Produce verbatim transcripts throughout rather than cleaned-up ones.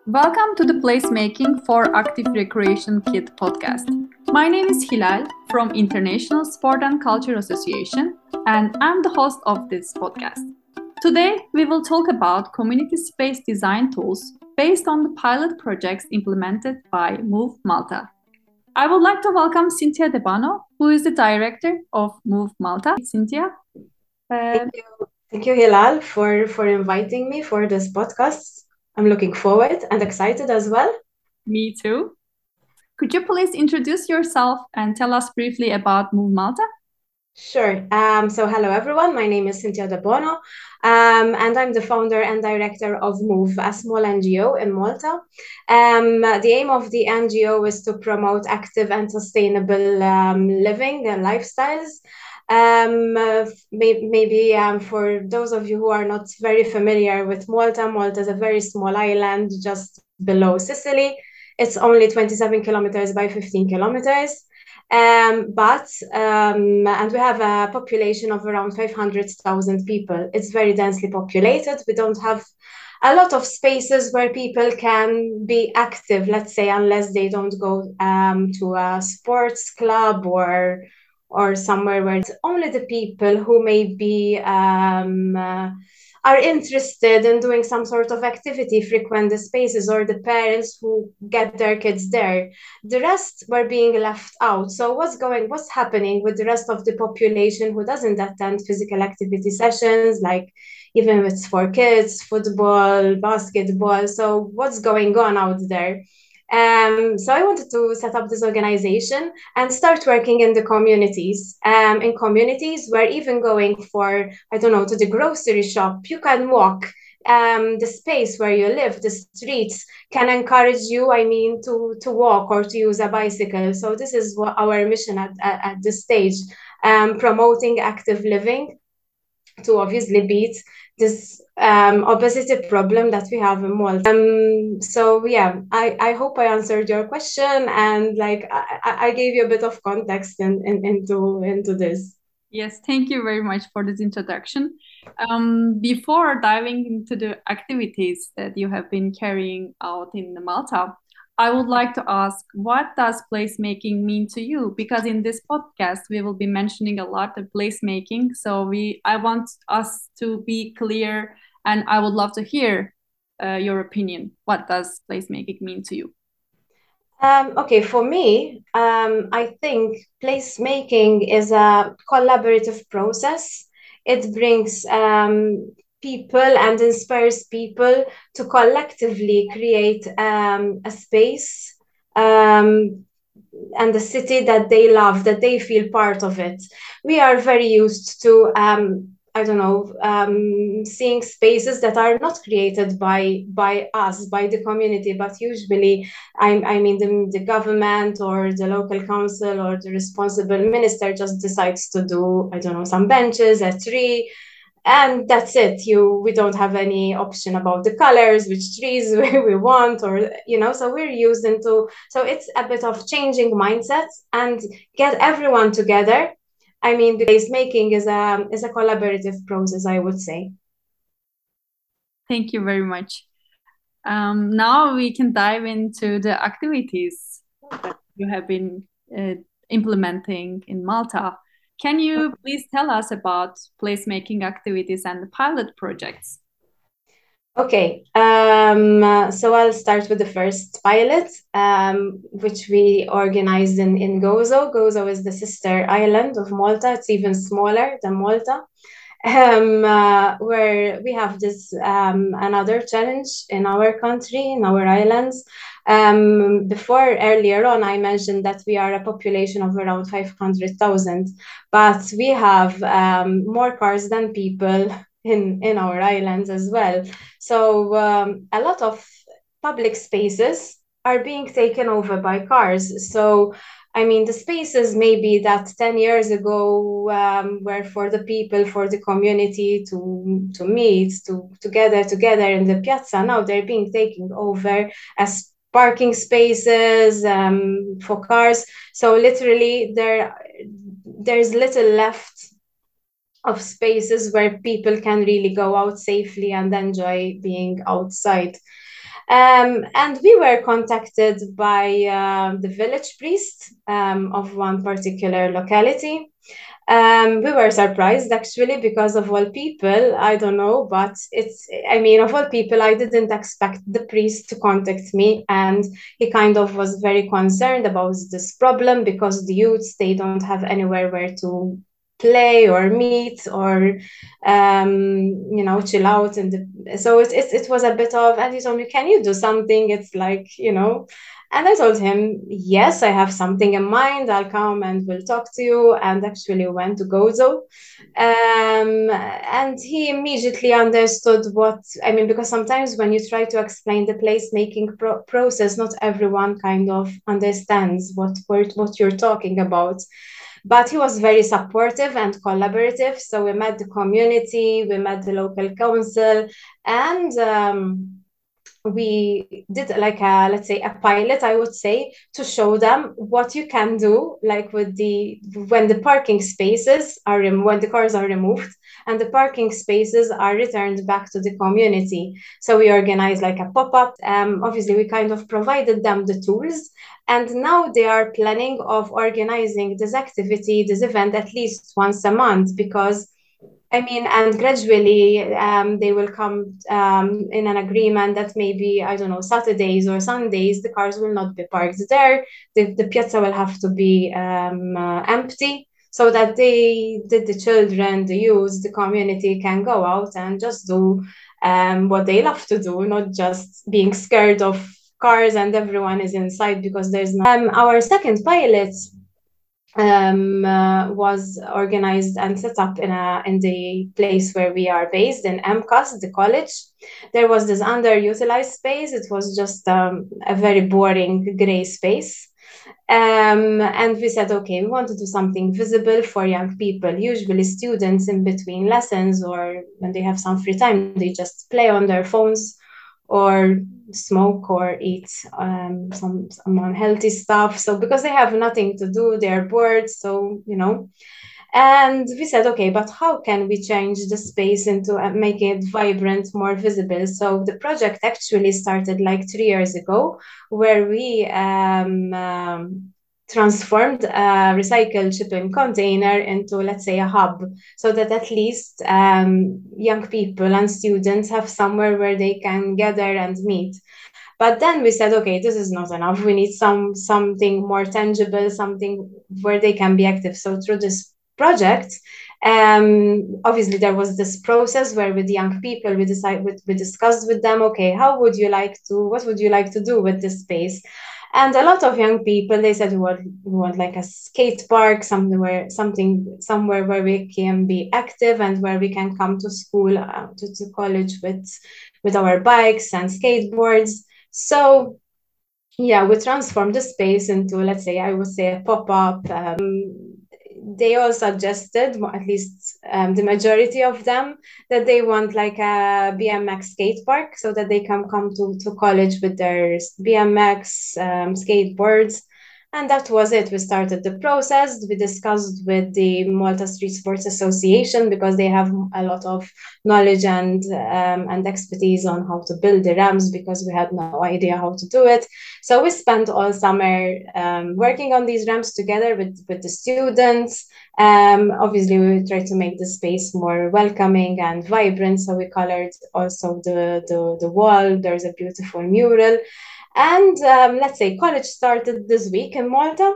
Welcome to the Placemaking for Active Recreation Kit podcast. My name is Hilal from International Sport and Culture Association, and I'm the host of this podcast. Today, we will talk about community space design tools based on the pilot projects implemented by Move Malta. I would like to welcome Cynthia Debano, who is the director of Move Malta. Cynthia, uh, Thank you. Thank you, Hilal, for, for inviting me for this podcast. I'm looking forward and excited as well. me too. Could you please introduce yourself and tell us briefly about Move Malta? Sure. Um, so, hello, everyone. My name is Cynthia De Bono, um, and I'm the founder and director of Move, a small N G O in Malta. Um, the aim of the N G O is to promote active and sustainable um, living and lifestyles. Um, uh, may- maybe um, for those of you who are not very familiar with Malta, Malta is a very small island just below Sicily. It's only twenty-seven kilometers by fifteen kilometers. Um, but um, and we have a population of around five hundred thousand people. It's very densely populated. We don't have a lot of spaces where people can be active, let's say, unless they don't go um, to a sports club or or somewhere where it's only the people who may be um, uh, are interested in doing some sort of activity frequent the spaces, or the parents who get their kids there. The rest were being left out. So what's going what's happening with the rest of the population who doesn't attend physical activity sessions, like even if it's for kids, football, basketball? So what's going on out there? Um, so I wanted to set up this organization and start working in the communities, um, in communities where even going for, I don't know, to the grocery shop, you can walk. Um, the space where you live, the streets can encourage you, I mean, to, to walk or to use a bicycle. So this is what our mission at, at, at this stage, um, promoting active living to obviously beat this um, obesity problem that we have in Malta. Um, so yeah, I, I hope I answered your question, and like I, I gave you a bit of context in, in, into into this. Yes, thank you very much for this introduction. Um, before diving into the activities that you have been carrying out in Malta, I would like to ask, what does placemaking mean to you? Because in this podcast, we will be mentioning a lot of placemaking. So we, I want us to be clear, and I would love to hear uh, your opinion. What does placemaking mean to you? Um, okay, for me, um, I think placemaking is a collaborative process. It brings um, people and inspires people to collectively create um, a space um, and a city that they love, that they feel part of it. We are very used to um, I don't know, um, seeing spaces that are not created by by us, by the community, but usually, I, I mean, the, the government or the local council or the responsible minister just decides to do, I don't know, some benches, a tree, and that's it. You we don't have any option about the colors, which trees we, we want, or you know. So we're used into. So it's a bit of changing mindsets and get everyone together. I mean, because making is a is a collaborative process, I would say. Thank you very much. Um, now we can dive into the activities that you have been uh, implementing in Malta. Can you please tell us about placemaking activities and the pilot projects? Okay, um, uh, so I'll start with the first pilot, um, which we organized in, in Gozo. Gozo is the sister island of Malta. It's even smaller than Malta, um, uh, where we have this um, another challenge in our country, in our islands. Um, before, earlier on, I mentioned that we are a population of around five hundred thousand, but we have um, more cars than people in, in our islands as well. So um, a lot of public spaces are being taken over by cars. So I mean, the spaces maybe that ten years ago um, were for the people, for the community to to meet, to together together in the piazza. Now they're being taken over as parking spaces um, for cars. So literally, there there's little left of spaces where people can really go out safely and enjoy being outside. Um, and we were contacted by uh, the village priest um, of one particular locality. Um, we were surprised actually because of all people, I don't know, but it's, I mean, of all people, I didn't expect the priest to contact me. And he kind of was very concerned about this problem because the youths, they don't have anywhere where to play or meet or um you know chill out and so it, it, it was a bit of, and he told me, can you do something? It's like, you know and I told him, yes, I have something in mind. I'll come and we'll talk to you. And actually went to Gozo. Um, and he immediately understood what, I mean, because sometimes when you try to explain the placemaking pro- process, not everyone kind of understands what, what, what you're talking about. But he was very supportive and collaborative. So we met the community, we met the local council, and um, we did like a, let's say, a pilot, I would say, to show them what you can do, like with the when the parking spaces are rem- when the cars are removed and the parking spaces are returned back to the community. So we organized like a pop-up. Um, obviously we kind of provided them the tools, and now they are planning of organizing this activity, this event, at least once a month, because I mean, and gradually um, they will come um, in an agreement that maybe, I don't know, Saturdays or Sundays, the cars will not be parked there. The, the piazza will have to be um, uh, empty so that they, the, the children, the youth, the community can go out and just do um, what they love to do, not just being scared of cars and everyone is inside because there's no. Um, our second pilot um, uh, was organized and set up in a in the place where we are based in M C A S, the college. There was this underutilized space. It was just um, a very boring gray space. Um, and we said, okay, we want to do something visible for young people. Usually, students in between lessons or when they have some free time, they just play on their phones or smoke or eat um, some, some unhealthy stuff. So because they have nothing to do, they're bored. So, you know, and we said, okay, but how can we change the space into uh, make it vibrant, more visible? So the project actually started like three years ago, where we um, um, transformed a recycled shipping container into, let's say, a hub, so that at least um, young people and students have somewhere where they can gather and meet. But then we said, okay, this is not enough. We need some something more tangible, something where they can be active. So through this project, um, obviously there was this process where with young people we decide we, we discussed with them, okay, how would you like to, what would you like to do with this space? And a lot of young people, they said we want, we want like a skate park, somewhere, something, somewhere where we can be active and where we can come to school, uh, to, to college with, with our bikes and skateboards. So yeah, we transformed the space into, let's say, I would say a pop-up. Um, they all suggested, at least um, the majority of them, that they want like a B M X skate park so that they can come to, to college with their B M X um, skateboards. And that was it. We started the process. We discussed with the Malta Street Sports Association because they have a lot of knowledge and um, and expertise on how to build the ramps because we had no idea how to do it. So we spent all summer um, working on these ramps together with, with the students. Um, obviously, we tried to make the space more welcoming and vibrant. So we colored also the, the, the wall. There's a beautiful mural. And um, let's say college started this week in Malta,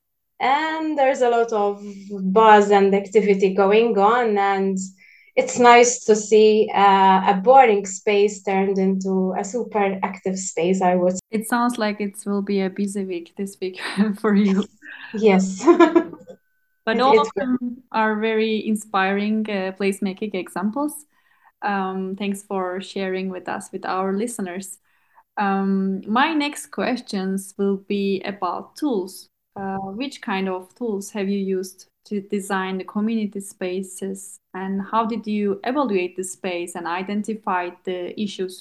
and there's a lot of buzz and activity going on. And it's nice to see uh, a boring space turned into a super active space, I would say. It sounds like it will be a busy week this week for you. Yes. But it, all it of them are very inspiring uh, placemaking examples. Um, thanks for sharing with us, with our listeners. Um, my next questions will be about tools. Uh, which kind of tools have you used to design the community spaces, and how did you evaluate the space and identify the issues?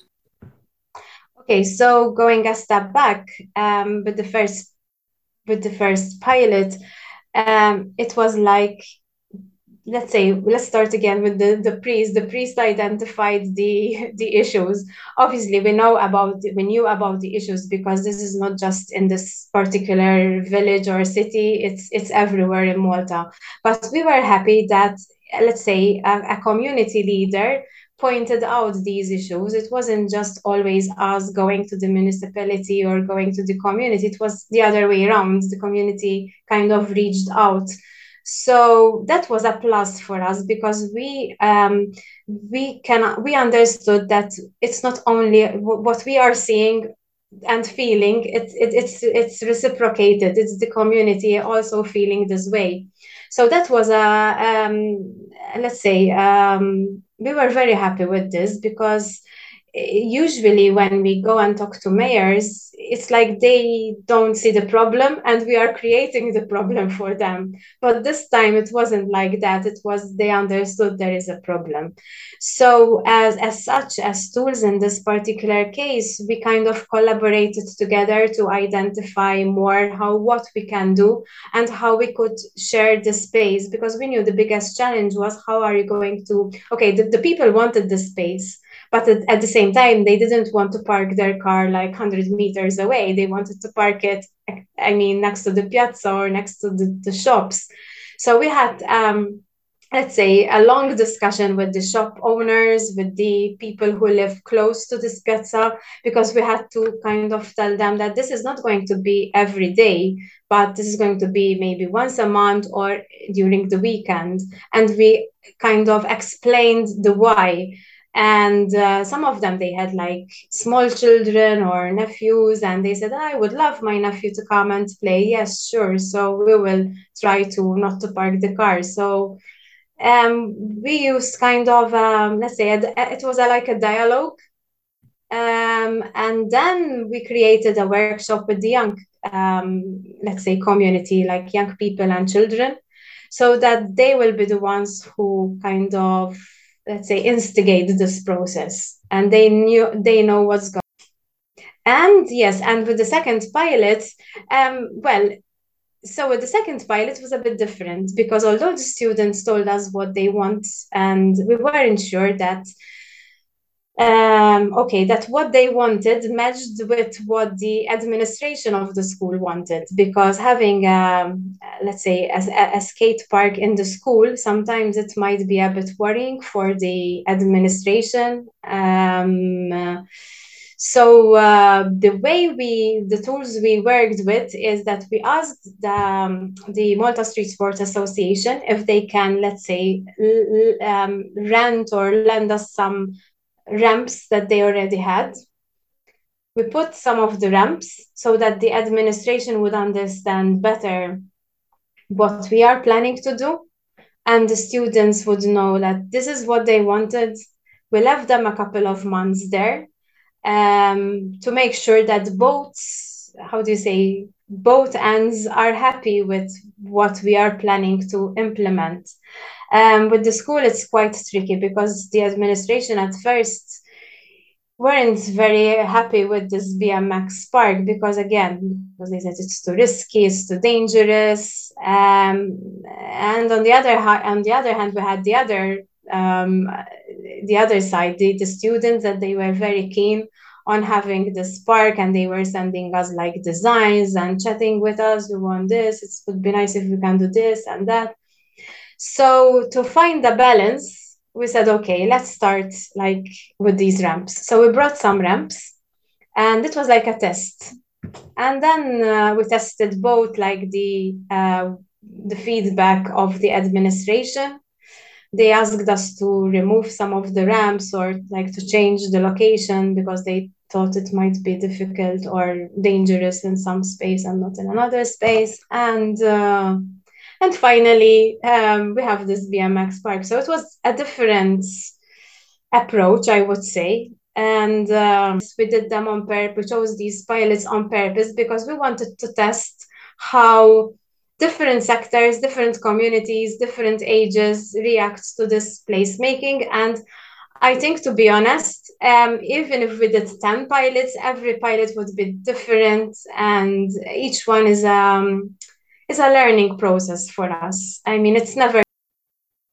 Okay, so going a step back, um, with the first with the first pilot, um, it was like let's say, let's start again with the, the priest. The priest identified the the issues. Obviously, we know about we knew about the issues because this is not just in this particular village or city. It's it's everywhere in Malta. But we were happy that, let's say, a, a community leader pointed out these issues. It wasn't just always us going to the municipality or going to the community. It was the other way around. The community kind of reached out. So that was a plus for us because we um, we can we understood that it's not only what we are seeing and feeling, it's it, it's it's reciprocated. It's the community also feeling this way. So that was a um, let's say, um, we were very happy with this because usually when we go and talk to mayors, it's like they don't see the problem and we are creating the problem for them. But this time it wasn't like that. It was they understood there is a problem. So as as such, as tools in this particular case, we kind of collaborated together to identify more how what we can do and how we could share the space, because we knew the biggest challenge was how are you going to, okay, the, the people wanted the space, but at, at the same time they didn't want to park their car like one hundred meters away. They wanted to park it, I mean, next to the piazza or next to the, the shops. So we had um, let's say, a long discussion with the shop owners, with the people who live close to this piazza, because we had to kind of tell them that this is not going to be every day, but this is going to be maybe once a month or during the weekend. And we kind of explained the why. And uh, some of them, they had like small children or nephews, and they said, I would love my nephew to come and play. Yes, sure. So we will try to not to park the car. So um, we used kind of, um, let's say, a, it was a, like a dialogue. Um, and then we created a workshop with the young, um, let's say, community, like young people and children, so that they will be the ones who kind of, let's say, instigate this process, and they knew they know what's going. And yes, and with the second pilot, um, well, so with the second pilot was a bit different because although the students told us what they want, and we weren't sure that um, okay, that what they wanted matched with what the administration of the school wanted. Because having, um, let's say, a, a skate park in the school, sometimes it might be a bit worrying for the administration. Um, uh, so uh, the way we, the tools we worked with is that we asked the, um, the Malta Street Sports Association if they can, let's say, um, rent or lend us some ramps that they already had. We put some of the ramps so that the administration would understand better what we are planning to do, and the students would know that this is what they wanted. We left them a couple of months there um, to make sure that both, how do you say, both ends are happy with what we are planning to implement. Um, with the school, it's quite tricky because the administration at first weren't very happy with this B M X park because, again, because they said it's too risky, it's too dangerous. Um, and on the other on the other hand, we had the other um, the other side, the, the students, that they were very keen on having this park, and they were sending us like designs and chatting with us. We want this. It would be nice if we can do this and that. So to find the balance, we said, okay, let's start like with these ramps. So we brought some ramps, and it was like a test. And then uh, we tested both like the uh, the feedback of the administration. They asked us to remove some of the ramps or like to change the location because they thought it might be difficult or dangerous in some space and not in another space. And uh, and finally, um, we have this B M X park. So it was a different approach, I would say. And um, we did them on purpose. We chose these pilots on purpose because we wanted to test how different sectors, different communities, different ages react to this placemaking. And I think, to be honest, um, even if we did ten pilots, every pilot would be different, and each one is um is a learning process for us. I mean, it's never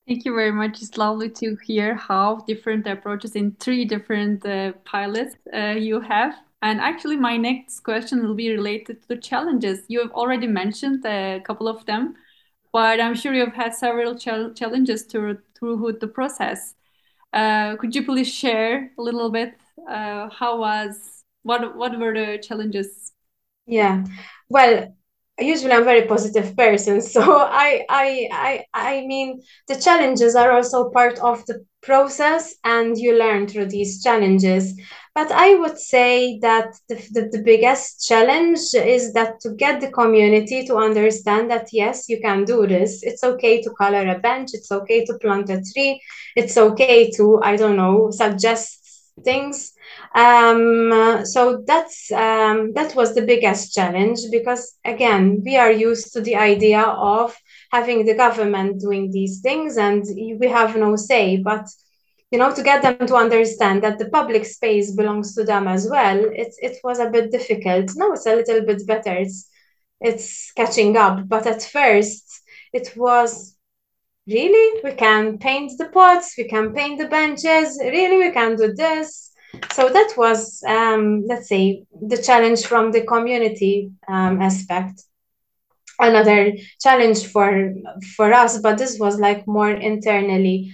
Thank you very much. It's lovely to hear how different approaches in three different uh, pilots uh, you have. And actually, my next question will be related to the challenges. You have already mentioned a couple of them, but I'm sure you've had several chal challenges to, through the process. Uh, could you please share a little bit uh, how was what what were the challenges? Yeah. Well, usually I'm a very positive person, so I I I I mean the challenges are also part of the process and you learn through these challenges. But I would say that the, the, the biggest challenge is that to get the community to understand that yes, you can do this. It's okay to color a bench, it's okay to plant a tree, it's okay to, I don't know, suggest things. Um, uh, so that's um, that was the biggest challenge because again we are used to the idea of having the government doing these things and we have no say. But you know, to get them to understand that the public space belongs to them as well, it it was a bit difficult. Now it's a little bit better. It's it's catching up. But at first, it was really, we can paint the pots, we can paint the benches, really, we can do this. So that was, um, let's say, the challenge from the community um, aspect. Another challenge for for us, but this was like more internally,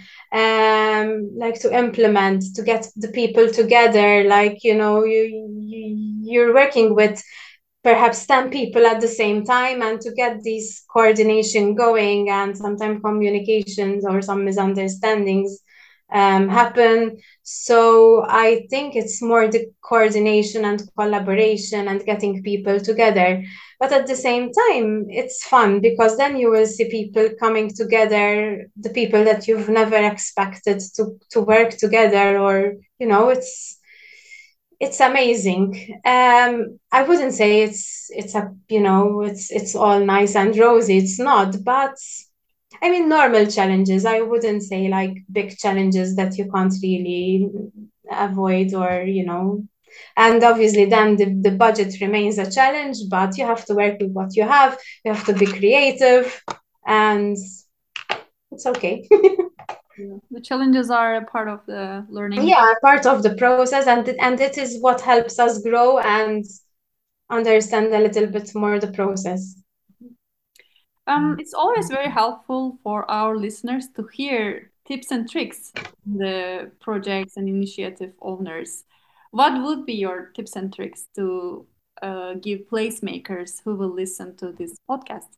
um, like to implement, to get the people together. Like you know, you, you you're working with perhaps ten people at the same time and to get this coordination going and sometimes communications or some misunderstandings um, happen. So I think it's more the coordination and collaboration and getting people together. But at the same time, it's fun because then you will see people coming together, the people that you've never expected to, to work together, or, you know, it's it's amazing. Um, I wouldn't say it's it's a you know it's it's all nice and rosy. It's not, but I mean normal challenges. I wouldn't say like big challenges that you can't really avoid or you know. And obviously, then the, the budget remains a challenge, but you have to work with what you have. You have to be creative, and it's okay. Yeah. The challenges are a part of the learning. Yeah, part of the process, and it, and it is what helps us grow and understand a little bit more the process. Um, it's always very helpful for our listeners to hear tips and tricks from the projects and initiative owners. What would be your tips and tricks to uh, give placemakers who will listen to this podcast?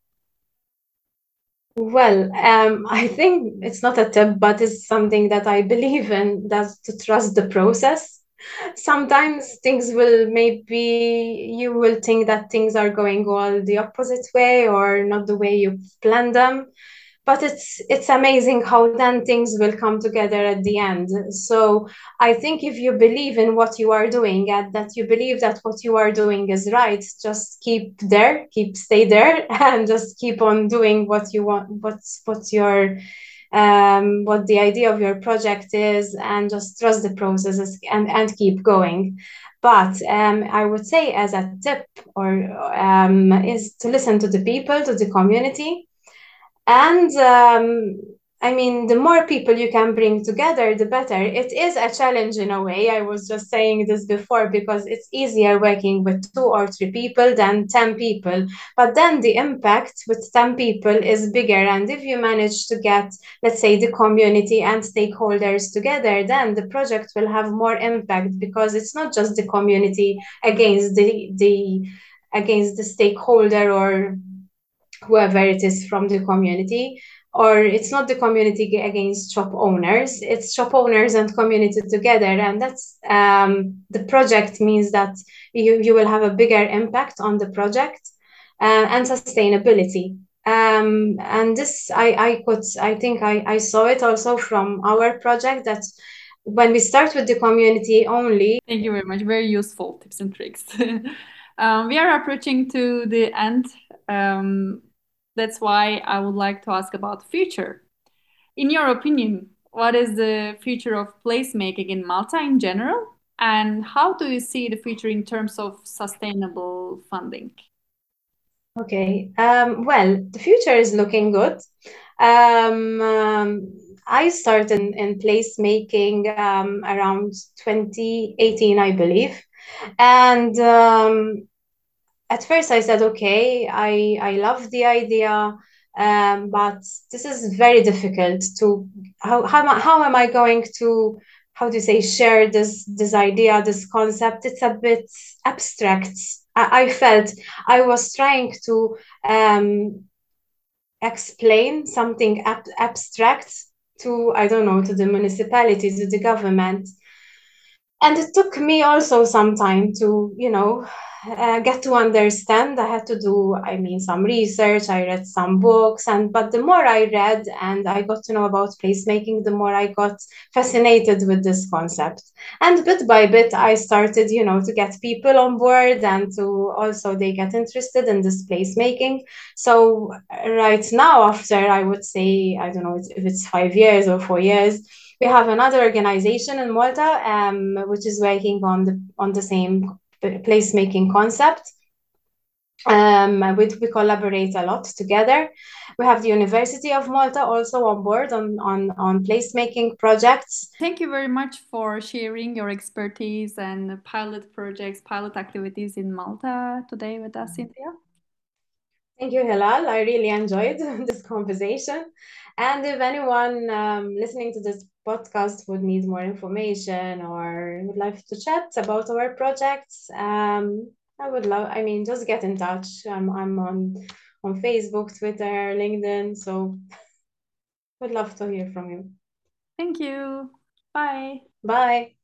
Well, um, I think it's not a tip, but it's something that I believe in, that's to trust the process. Sometimes things will maybe you will think that things are going all the opposite way or not the way you planned them, but it's it's amazing how then things will come together at the end. So I think if you believe in what you are doing and that you believe that what you are doing is right, just keep there, keep stay there and just keep on doing what you want, what's what's your um, what the idea of your project is, and just trust the processes and, and keep going. But um, I would say, as a tip, or um, is to listen to the people, to the community, and um, I mean, the more people you can bring together, the better. It is a challenge in a way. I was just saying this before because it's easier working with two or three people than ten people. But then the impact with ten people is bigger. And if you manage to get, let's say, the community and stakeholders together, then the project will have more impact because it's not just the community against the, the against the stakeholder or whoever it is from the community, or it's not the community against shop owners, it's shop owners and community together. And that's um, the project means that you, you will have a bigger impact on the project uh, and sustainability. Um, and this I, I could I think I, I saw it also from our project that when we start with the community only. Thank you very much. Very useful tips and tricks. um, we are approaching to the end. Um, that's why I would like to ask about future. In your opinion, what is the future of placemaking in Malta in general? And how do you see the future in terms of sustainable funding? Okay. Um, well, the future is looking good. Um, um, I started in, in placemaking um, around twenty eighteen, I believe. And um, at first I said, okay, I, I love the idea, um, but this is very difficult to, how, how, am I- how am I going to, how to say, share this, this idea, this concept? It's a bit abstract. I, I felt I was trying to um, explain something ab abstract to, I don't know, to the municipality, to the government. And it took me also some time to, you know, uh, get to understand. I had to do, I mean, some research. I read some books, and but the more I read and I got to know about placemaking, the more I got fascinated with this concept. And bit by bit, I started, you know, to get people on board and to also they get interested in this placemaking. So right now, after I would say, I don't know if it's five years or four years, we have another organization in Malta, um, which is working on the on the same placemaking concept. Um, we, we collaborate a lot together. We have the University of Malta also on board on, on, on placemaking projects. Thank you very much for sharing your expertise and pilot projects, pilot activities in Malta today with us, Cynthia. Thank you, Hilal. I really enjoyed this conversation. And if anyone um, listening to this podcast would need more information or would like to chat about our projects, um, I would love, I mean, just get in touch. I'm, I'm on, on Facebook, Twitter, LinkedIn, so would love to hear from you. Thank you. Bye. Bye.